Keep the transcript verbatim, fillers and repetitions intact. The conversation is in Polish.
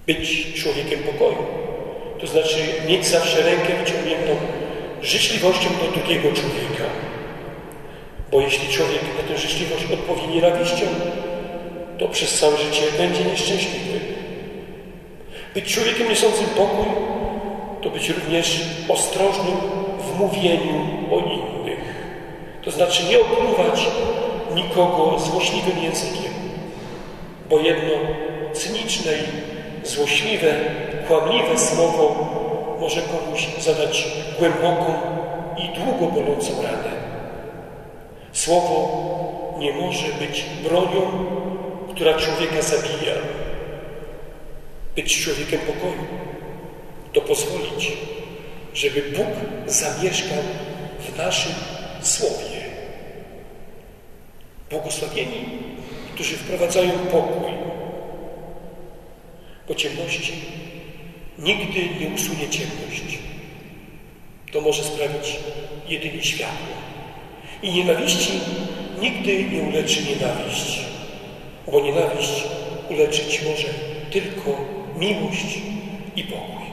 Być człowiekiem pokoju to znaczy mieć zawsze rękę wyciągniętą życzliwością do drugiego człowieka. Bo jeśli człowiek na tę życzliwość odpowie nienawiścią, to przez całe życie będzie nieszczęśliwy. Być człowiekiem niosącym pokój to być również ostrożnym w mówieniu o innych. To znaczy nie opluwać nikogo złośliwym językiem, bo jedno cyniczne i złośliwe, kłamliwe słowo może komuś zadać głęboką i długo bolącą ranę. Słowo nie może być bronią, która człowieka zabija. Być człowiekiem pokoju to pozwolić, żeby Bóg zamieszkał w naszym słowie. Błogosławieni, którzy wprowadzają pokój, bo ciemności nigdy nie usunie ciemność. To może sprawić jedynie światło. I nienawiści nigdy nie uleczy nienawiść, bo nienawiść uleczyć może tylko miłość i pokój.